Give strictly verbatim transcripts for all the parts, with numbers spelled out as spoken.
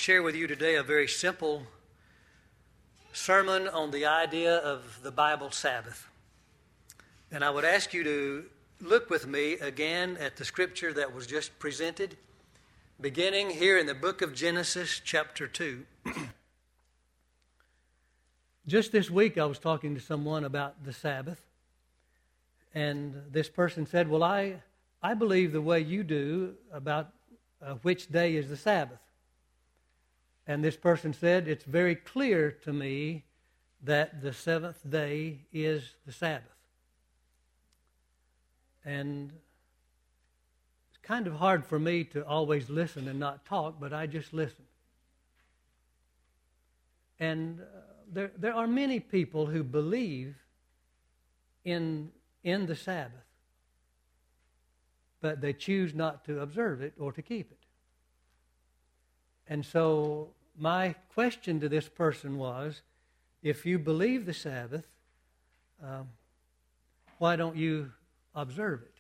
Share with you today a very simple sermon on the idea of the Bible Sabbath. And I would ask you to look with me again at the scripture that was just presented, beginning here in the book of Genesis, chapter two. Just this week I was talking to someone about the Sabbath, and this person said, well, I, I believe the way you do about uh, which day is the Sabbath. And this person said, it's very clear to me that the seventh day is the Sabbath. And it's kind of hard for me to always listen and not talk, but I just listen. And uh, there, there are many people who believe in, in the Sabbath, but they choose not to observe it or to keep it. And so my question to this person was, if you believe the Sabbath, um, why don't you observe it?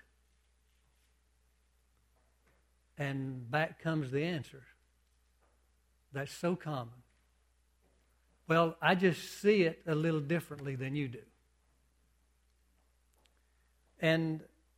And back comes the answer. That's so common. Well, I just see it a little differently than you do. And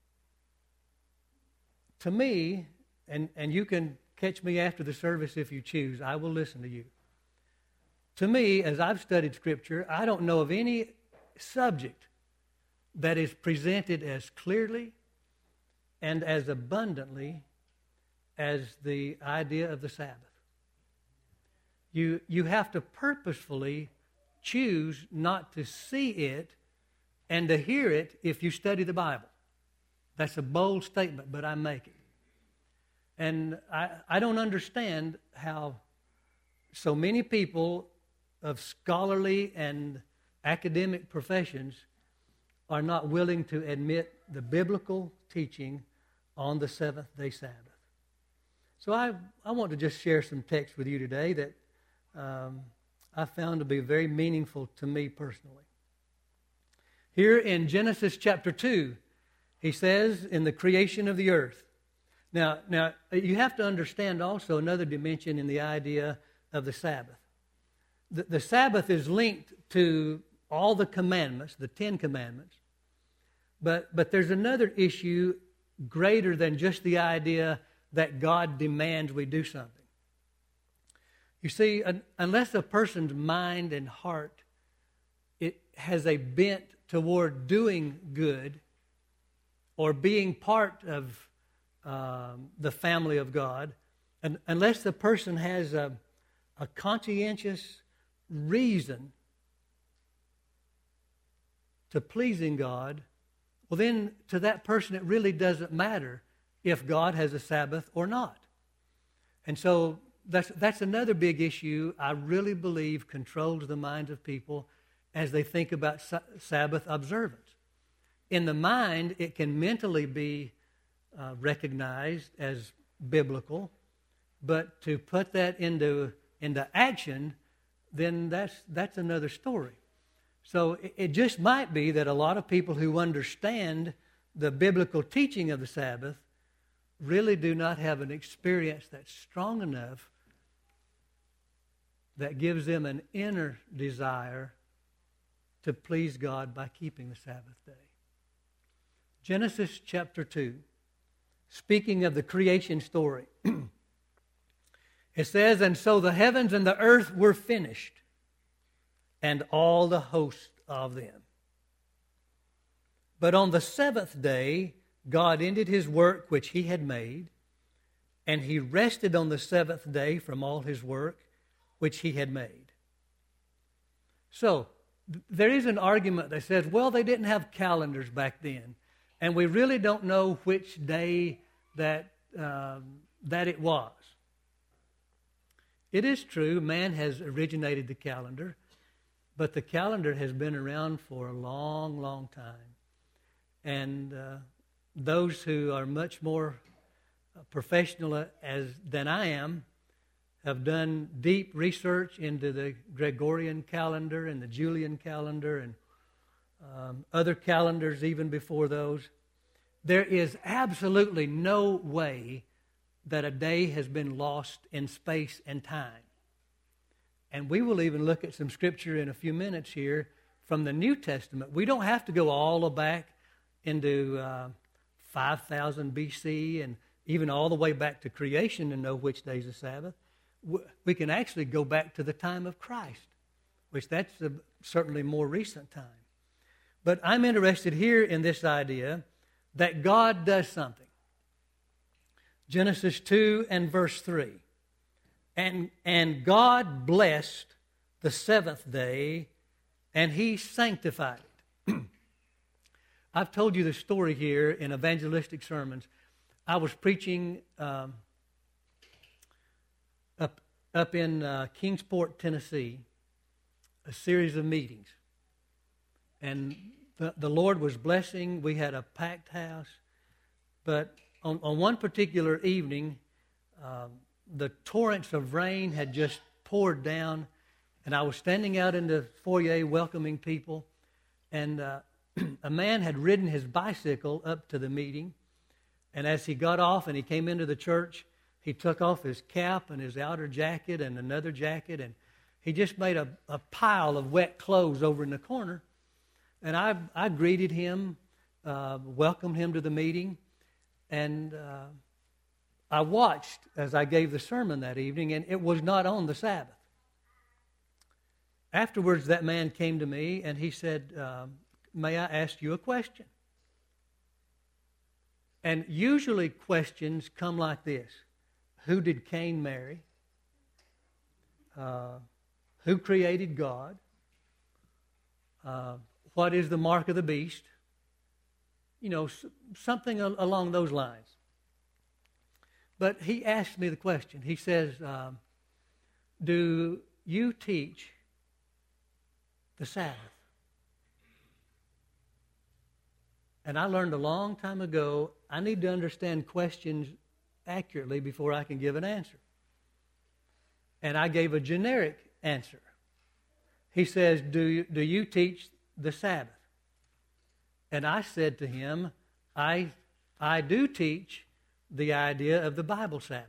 to me, and, and you can catch me after the service if you choose. I will listen to you. To me, as I've studied Scripture, I don't know of any subject that is presented as clearly and as abundantly as the idea of the Sabbath. You, you have to purposefully choose not to see it and to hear it if you study the Bible. That's a bold statement, but I'm making. And I, I don't understand how so many people of scholarly and academic professions are not willing to admit the biblical teaching on the seventh-day Sabbath. So I, I want to just share some text with you today that um, I found to be very meaningful to me personally. Here in Genesis chapter two, he says, in the creation of the earth. Now, now, you have to understand also another dimension in the idea of the Sabbath. The, the Sabbath is linked to all the commandments, the Ten Commandments, but, but there's another issue greater than just the idea that God demands we do something. You see, un, unless a person's mind and heart it has a bent toward doing good or being part of Um, the family of God, and unless the person has a, a conscientious reason to pleasing God, well then to that person it really doesn't matter if God has a Sabbath or not. And so that's, that's another big issue I really believe controls the minds of people as they think about Sabbath observance. In the mind, it can mentally be Uh, recognized as biblical, but to put that into into action, then that's that's another story. So it, it just might be that a lot of people who understand the biblical teaching of the Sabbath really do not have an experience that's strong enough that gives them an inner desire to please God by keeping the Sabbath day. Genesis chapter two. Speaking of the creation story, it says, and so the heavens and the earth were finished, and all the host of them. But on the seventh day, God ended his work which he had made, and he rested on the seventh day from all his work which he had made. So, there is an argument that says, well, they didn't have calendars back then, and we really don't know which day that um, that it was. It is true, man has originated the calendar, but the calendar has been around for a long, long time. And uh, those who are much more professional as than I am have done deep research into the Gregorian calendar and the Julian calendar and um, other calendars even before those. There is absolutely no way that a day has been lost in space and time. And we will even look at some scripture in a few minutes here from the New Testament. We don't have to go all the way back into uh, five thousand B C and even all the way back to creation to know which day's the Sabbath. We can actually go back to the time of Christ, which that's a certainly more recent time. But I'm interested here in this idea that God does something. Genesis two and verse three. And, and God blessed the seventh day, and He sanctified it. I've told you the story here in evangelistic sermons. I was preaching um, up, up in uh, Kingsport, Tennessee, a series of meetings. And the, the Lord was blessing. We had a packed house. But on, on one particular evening, um, the torrents of rain had just poured down, and I was standing out in the foyer welcoming people, and uh, a man had ridden his bicycle up to the meeting, and as he got off and he came into the church, he took off his cap and his outer jacket and another jacket, and he just made a, a pile of wet clothes over in the corner. And I, I greeted him, uh, welcomed him to the meeting, and uh, I watched as I gave the sermon that evening, and it was not on the Sabbath. Afterwards, that man came to me, and he said, um, may I ask you a question? And usually questions come like this. Who did Cain marry? Uh, who created God? Uh, what is the mark of the beast? You know, something along those lines. But he asked me the question. He says, um, do you teach the Sabbath? And I learned a long time ago, I need to understand questions accurately before I can give an answer. And I gave a generic answer. He says, do you, do you teach the Sabbath? And I said to him, I, I do teach the idea of the Bible Sabbath.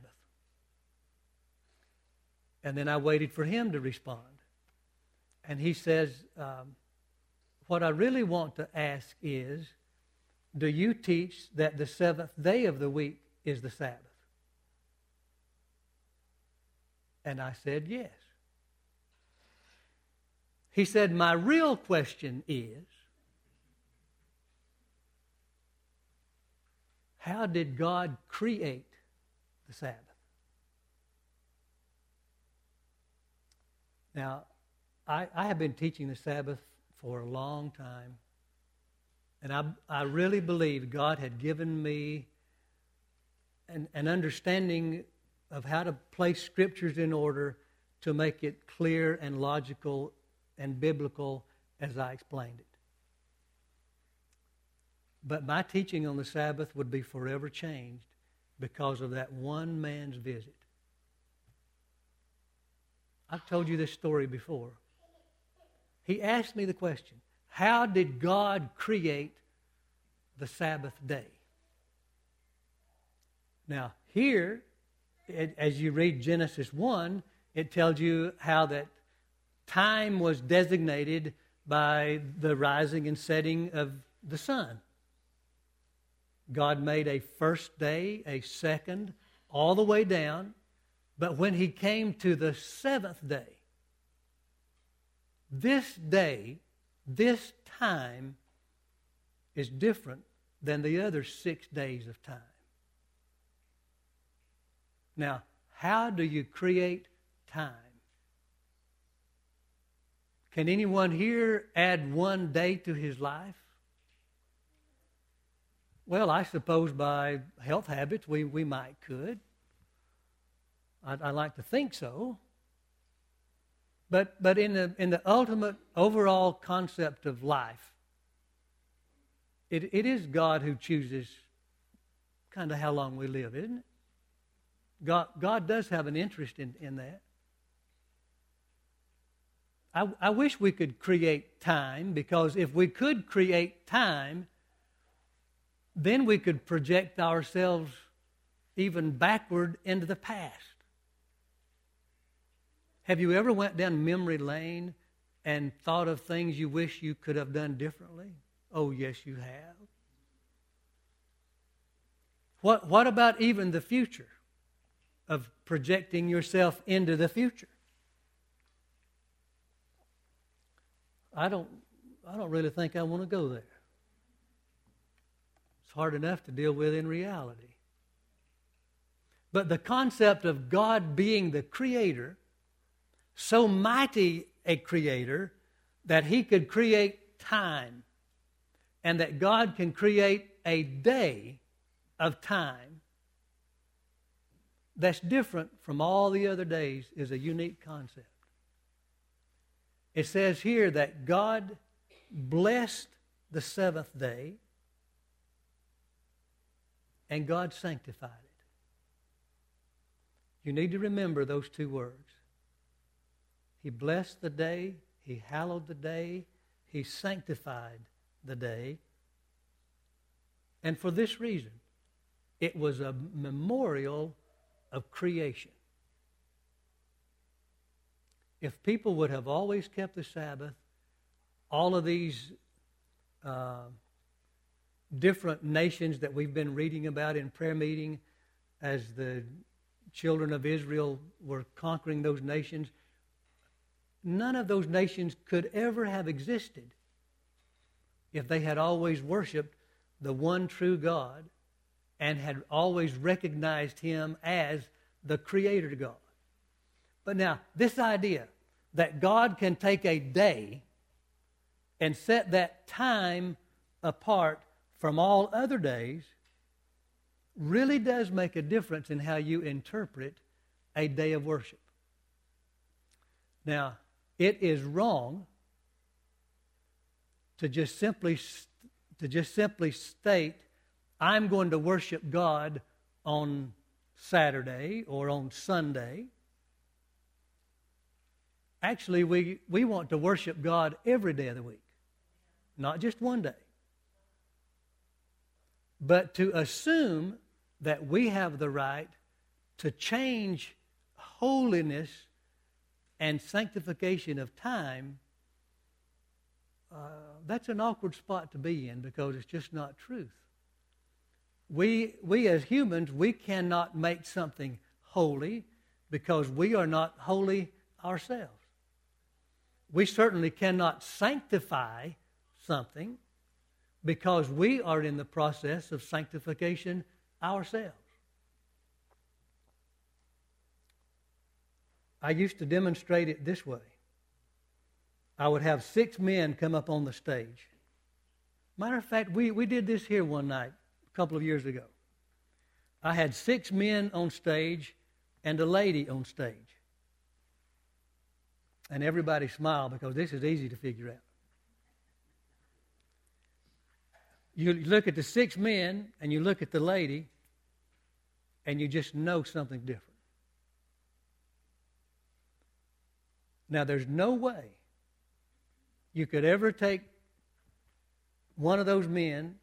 And then I waited for him to respond. And he says, um, what I really want to ask is, do you teach that the seventh day of the week is the Sabbath? And I said, yes. He said, my real question is, how did God create the Sabbath? Now, I, I have been teaching the Sabbath for a long time, and I, I really believe God had given me an, an understanding of how to place Scriptures in order to make it clear and logical and biblical as I explained it. But my teaching on the Sabbath would be forever changed because of that one man's visit. I've told you this story before. He asked me the question, how did God create the Sabbath day? Now, here, it, as you read Genesis one, it tells you how that time was designated by the rising and setting of the sun. God made a first day, a second, all the way down. But when He came to the seventh day, this day, this time is different than the other six days of time. Now, how do you create time? Can anyone here add one day to his life? Well, I suppose by health habits we, we might could. I'd, I like to think so. But but in the in the ultimate overall concept of life, it it is God who chooses kind of how long we live, isn't it? God God does have an interest in, in that. I, I wish we could create time, because if we could create time, then we could project ourselves even backward into the past. Have you ever went down memory lane and thought of things you wish you could have done differently? Oh, yes, you have. What, what about even the future, of projecting yourself into the future? I don't, I don't really think I want to go there. It's hard enough to deal with in reality. But the concept of God being the creator, so mighty a creator that he could create time, and that God can create a day of time that's different from all the other days, is a unique concept. It says here that God blessed the seventh day and God sanctified it. You need to remember those two words. He blessed the day, he hallowed the day, he sanctified the day. And for this reason, it was a memorial of creation. If people would have always kept the Sabbath, all of these uh, different nations that we've been reading about in prayer meeting as the children of Israel were conquering those nations, none of those nations could ever have existed if they had always worshiped the one true God and had always recognized him as the creator God. But now, this idea that God can take a day and set that time apart from all other days really does make a difference in how you interpret a day of worship. Now, it is wrong to just simply to just simply state, I'm going to worship God on Saturday or on Sunday. Actually, we, we want to worship God every day of the week, not just one day. But to assume that we have the right to change holiness and sanctification of time, uh, that's an awkward spot to be in, because it's just not truth. We, we as humans, we cannot make something holy because we are not holy ourselves. We certainly cannot sanctify something because we are in the process of sanctification ourselves. I used to demonstrate it this way. I would have six men come up on the stage. Matter of fact, we, we did this here one night a couple of years ago. I had six men on stage and a lady on stage. And everybody smiled because this is easy to figure out. You look at the six men and you look at the lady and you just know something different. Now, there's no way you could ever take one of those men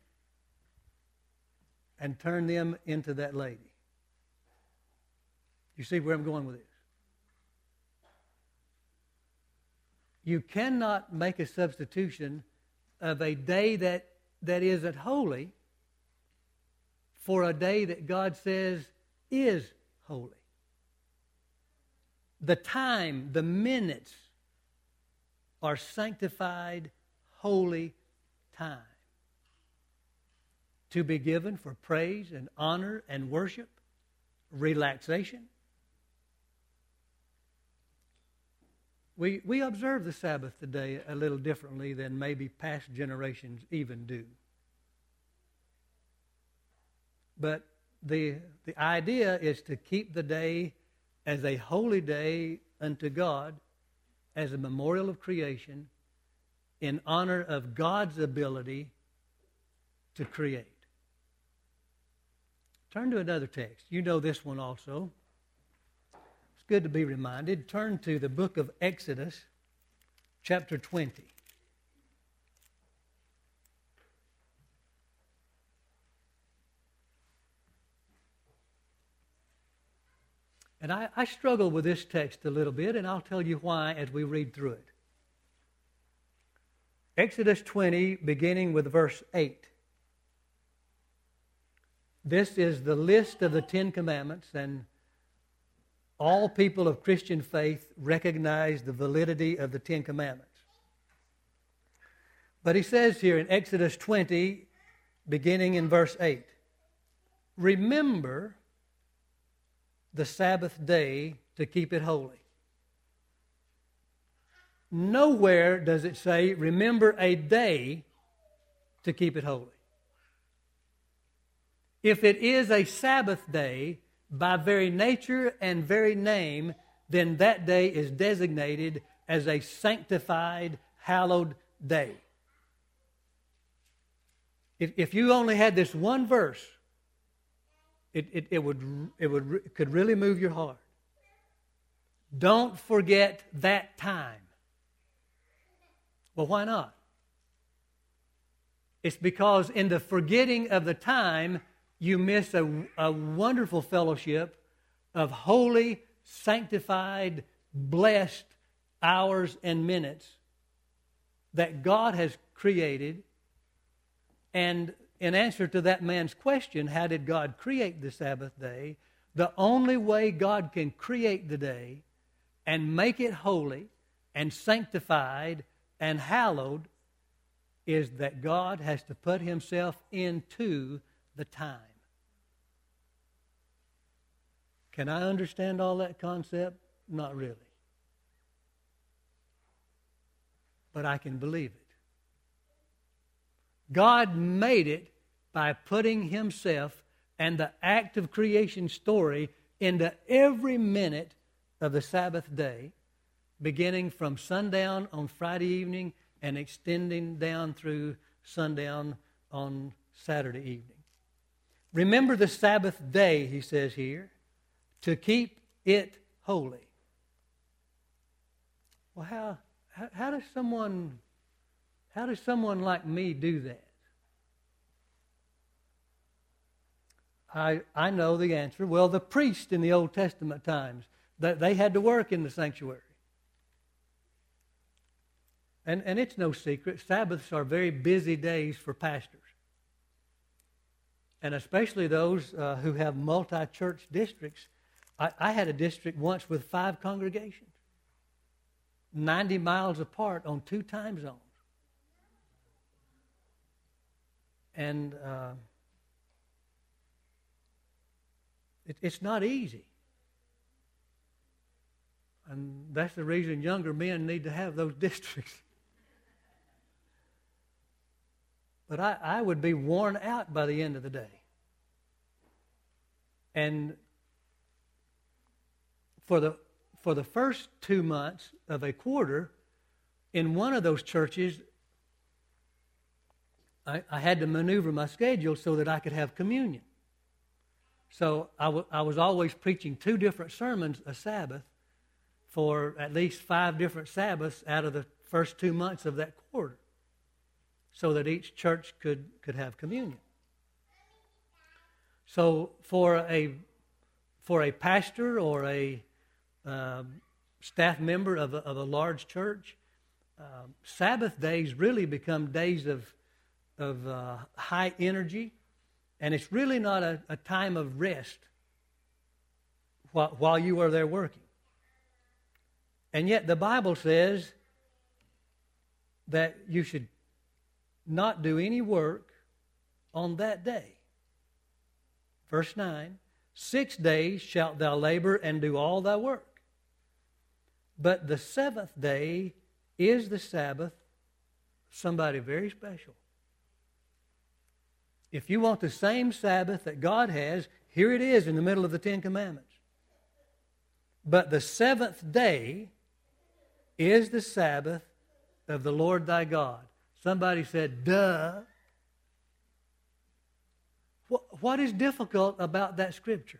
and turn them into that lady. You see where I'm going with this? You cannot make a substitution of a day that, that isn't holy for a day that God says is holy. The time, the minutes are sanctified, holy time to be given for praise and honor and worship, relaxation. We, we observe the Sabbath today a little differently than maybe past generations even do. But the, the idea is to keep the day as a holy day unto God, as a memorial of creation, in honor of God's ability to create. Turn to another text. You know this one also. It's good to be reminded. Turn to the book of Exodus, chapter twenty. And I, I struggle with this text a little bit, and I'll tell you why as we read through it. Exodus twenty, beginning with verse eight. This is the list of the Ten Commandments, and all people of Christian faith recognize the validity of the Ten Commandments. But he says here in Exodus twenty, beginning in verse eight, remember the Sabbath day to keep it holy. Nowhere does it say, remember a day to keep it holy. If it is a Sabbath day, by very nature and very name, then that day is designated as a sanctified, hallowed day. If, if you only had this one verse, it, it, it would it would it could really move your heart. Don't forget that time. Well, why not? It's because in the forgetting of the time, you miss a, a wonderful fellowship of holy, sanctified, blessed hours and minutes that God has created. And in answer to that man's question, how did God create the Sabbath day? The only way God can create the day and make it holy and sanctified and hallowed is that God has to put himself into the time. Can I understand all that concept? Not really. But I can believe it. God made it by putting himself and the act of creation story into every minute of the Sabbath day, beginning from sundown on Friday evening and extending down through sundown on Saturday evening. Remember the Sabbath day, he says here, to keep it holy. Well, how, how, how does someone, how does someone like me do that? I, I know the answer. Well, the priests in the Old Testament times, they, they had to work in the sanctuary. And, and it's no secret, Sabbaths are very busy days for pastors. And especially those uh, who have multi-church districts. I, I had a district once with five congregations, ninety miles apart on two time zones. And uh, it, it's not easy. And that's the reason younger men need to have those districts. But I, I would be worn out by the end of the day. And for the for the first two months of a quarter, in one of those churches, I, I had to maneuver my schedule so that I could have communion. So I, w- I was always preaching two different sermons a Sabbath for at least five different Sabbaths out of the first two months of that quarter, so that each church could, could have communion. So for a for a pastor or a um, staff member of a, of a large church, uh, Sabbath days really become days of of uh, high energy, and it's really not a, a time of rest while, while you are there working. And yet the Bible says that you should not do any work on that day. Verse nine, six days shalt thou labor and do all thy work. But the seventh day is the Sabbath, somebody very special. If you want the same Sabbath that God has, here it is in the middle of the Ten Commandments. But the seventh day is the Sabbath of the Lord thy God. Somebody said, duh. What is difficult about that scripture?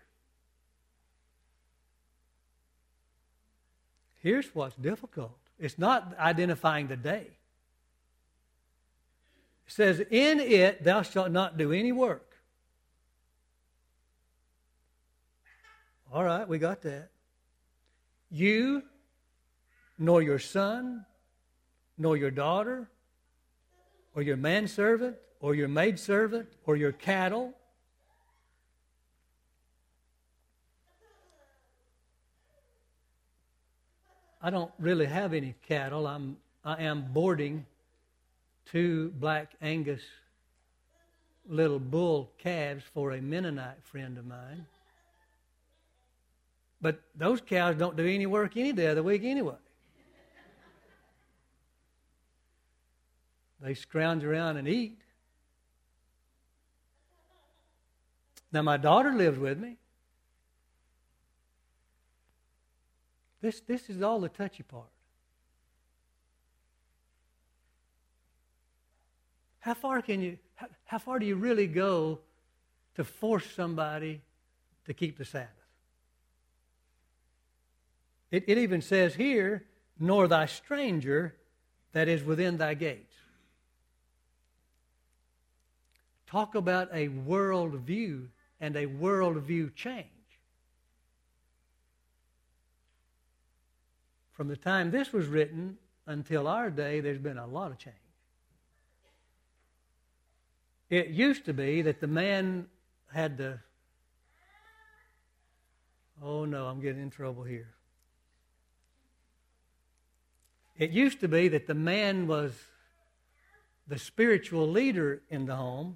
Here's what's difficult. It's not identifying the day. It says, in it thou shalt not do any work. All right, we got that. you, nor your son, nor your daughter, or your manservant, or your maidservant, or your cattle. I don't really have any cattle. I'm, I am boarding two black Angus little bull calves for a Mennonite friend of mine. But those cows don't do any work any day of the week anyway. They scrounge around and eat. Now, my daughter lives with me. This, this is all the touchy part. How far can you, how, how far do you really go to force somebody to keep the Sabbath? It, it even says here, nor thy stranger that is within thy gates. Talk about a worldview and a worldview change. From the time this was written until our day, there's been a lot of change. It used to be that the man had to, oh no, I'm getting in trouble here. It used to be that the man was the spiritual leader in the home.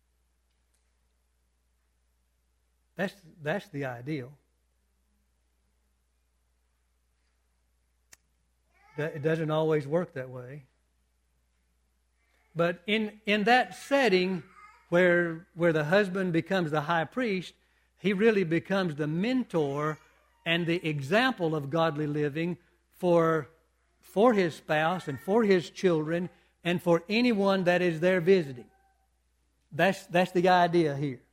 That's, that's the ideal. It doesn't always work that way. But in, in that setting where, where the husband becomes the high priest, he really becomes the mentor and the example of godly living for, for his spouse and for his children and for anyone that is there visiting. That's, that's the idea here.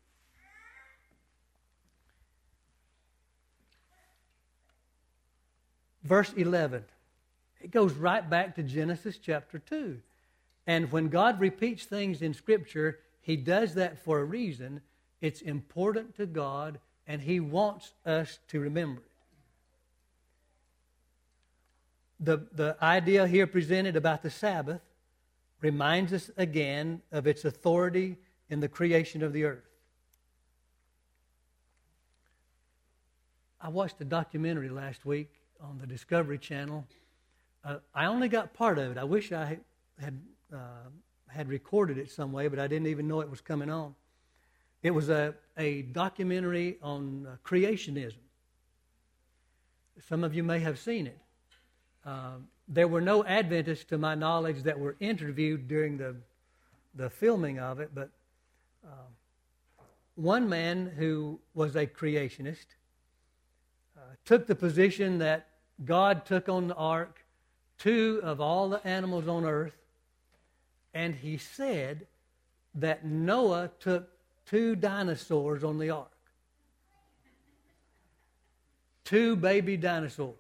Verse eleven. It goes right back to Genesis chapter two. And when God repeats things in Scripture, He does that for a reason. It's important to God, and He wants us to remember it. The, the idea here presented about the Sabbath reminds us again of its authority in the creation of the earth. I watched a documentary last week on the Discovery Channel. Uh, I only got part of it. I wish I had uh, had recorded it some way, but I didn't even know it was coming on. It was a, a documentary on uh, creationism. Some of you may have seen it. Uh, there were no Adventists, to my knowledge, that were interviewed during the, the filming of it, but uh, one man who was a creationist uh, took the position that God took on the ark two of all the animals on earth, and he said that Noah took two dinosaurs on the ark. Two baby dinosaurs.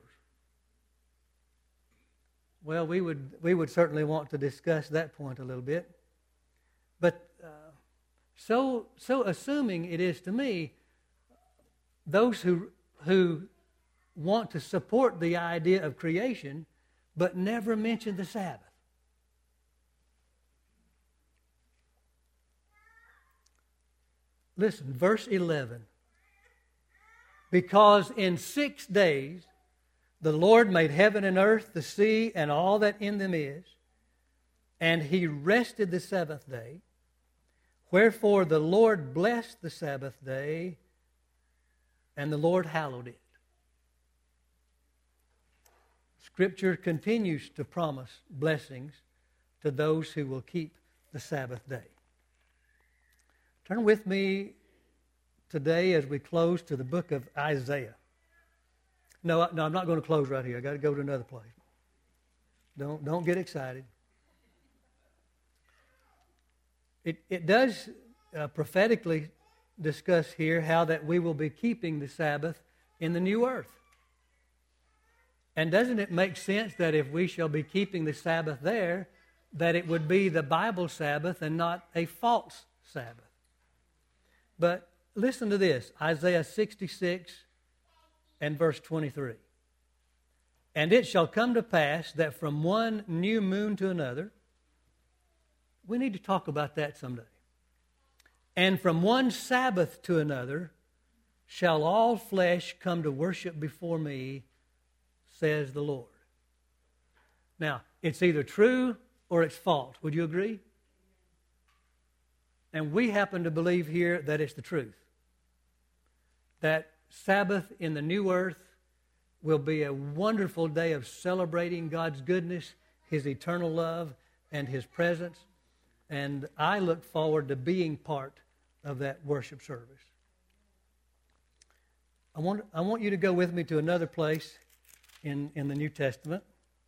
Well, we would we would certainly want to discuss that point a little bit. But uh, so so assuming it is to me, those who who want to support the idea of creation, but never mention the Sabbath. Listen, verse eleven. Because in six days the Lord made heaven and earth, the sea, and all that in them is, and He rested the seventh day. Wherefore the Lord blessed the Sabbath day, and the Lord hallowed it. Scripture continues to promise blessings to those who will keep the Sabbath day. Turn with me today as we close to the book of Isaiah. No, no, I'm not going to close right here. I've got to go to another place. Don't, don't get excited. It, it does uh, prophetically discuss here how that we will be keeping the Sabbath in the new earth. And doesn't it make sense that if we shall be keeping the Sabbath there, that it would be the Bible Sabbath and not a false Sabbath? But listen to this, Isaiah sixty-six and verse twenty-three. And it shall come to pass that from one new moon to another, we need to talk about that someday. And from one Sabbath to another shall all flesh come to worship before me, says the Lord. Now, it's either true or it's false. Would you agree? And we happen to believe here that it's the truth. That Sabbath in the new earth will be a wonderful day of celebrating God's goodness, His eternal love, and His presence. And I look forward to being part of that worship service. I want, I want you to go with me to another place in, in the New Testament.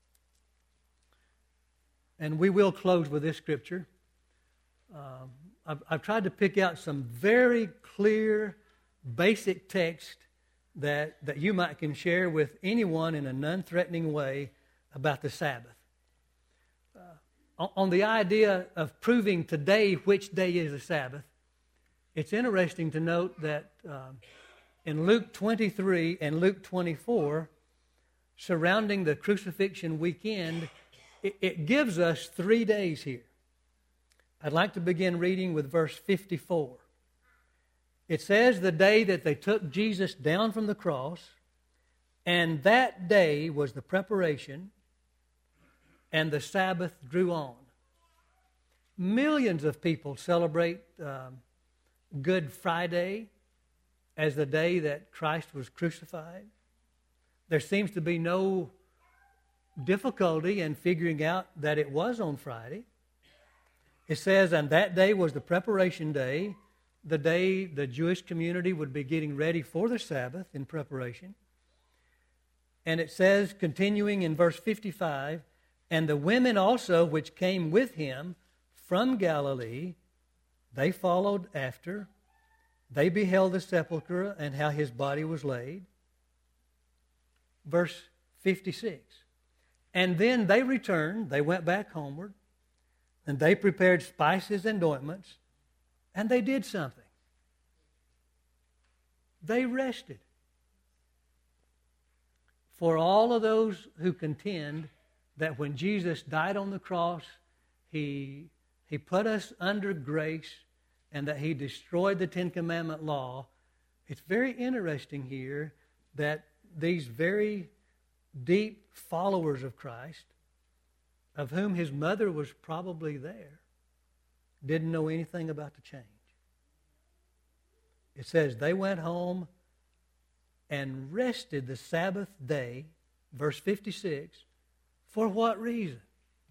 And we will close with this scripture. Um, I've, I've tried to pick out some very clear, basic text that, that you might can share with anyone in a non-threatening way about the Sabbath. Uh, on the idea of proving today which day is the Sabbath, it's interesting to note that um, in Luke twenty-three and Luke twenty-four, surrounding the crucifixion weekend, it, it gives us three days here. I'd like to begin reading with verse fifty-four. It says, the day that they took Jesus down from the cross, and that day was the preparation, and the Sabbath drew on. Millions of people celebrate um, Good Friday as the day that Christ was crucified. There seems to be no difficulty in figuring out that it was on Friday. It says, and that day was the preparation day, the day the Jewish community would be getting ready for the Sabbath in preparation. And it says, continuing in verse fifty-five, and the women also which came with him from Galilee, they followed after. They beheld the sepulchre and how his body was laid. Verse fifty-six. And then they returned, they went back homeward, and they prepared spices and ointments, and they did something. They rested. For all of those who contend that when Jesus died on the cross, he, he put us under grace and that he destroyed the Ten Commandment law, it's very interesting here that these very deep followers of Christ, of whom his mother was probably there, didn't know anything about the change. It says they went home and rested the Sabbath day, verse fifty-six, for what reason?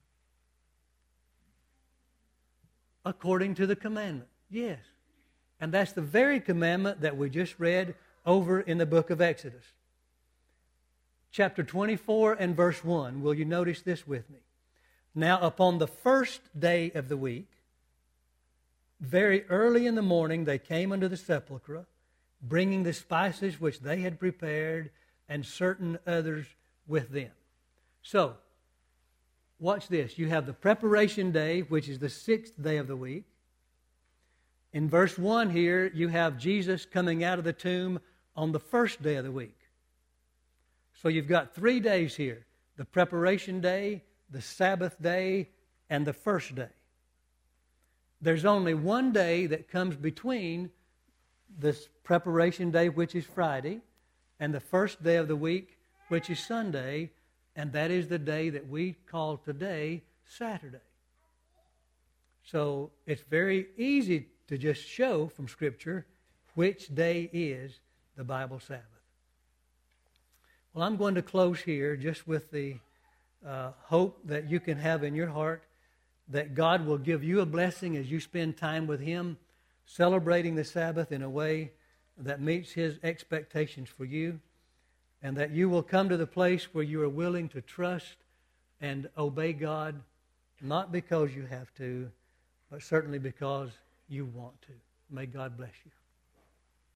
According to the commandment. Yes. And that's the very commandment that we just read over in the book of Exodus. Chapter twenty-four and verse one. Will you notice this with me? Now upon the first day of the week, very early in the morning, they came unto the sepulchre, bringing the spices which they had prepared, and certain others with them. So, watch this. You have the preparation day, which is the sixth day of the week. In verse one here, you have Jesus coming out of the tomb on the first day of the week. So you've got three days here. The preparation day, the Sabbath day, and the first day. There's only one day that comes between this preparation day, which is Friday, and the first day of the week, which is Sunday, and that is the day that we call today Saturday. So it's very easy to just show from Scripture which day is the Bible Sabbath. Well, I'm going to close here just with the uh, hope that you can have in your heart that God will give you a blessing as you spend time with Him, celebrating the Sabbath in a way that meets His expectations for you, and that you will come to the place where you are willing to trust and obey God, not because you have to, but certainly because you want to. May God bless you.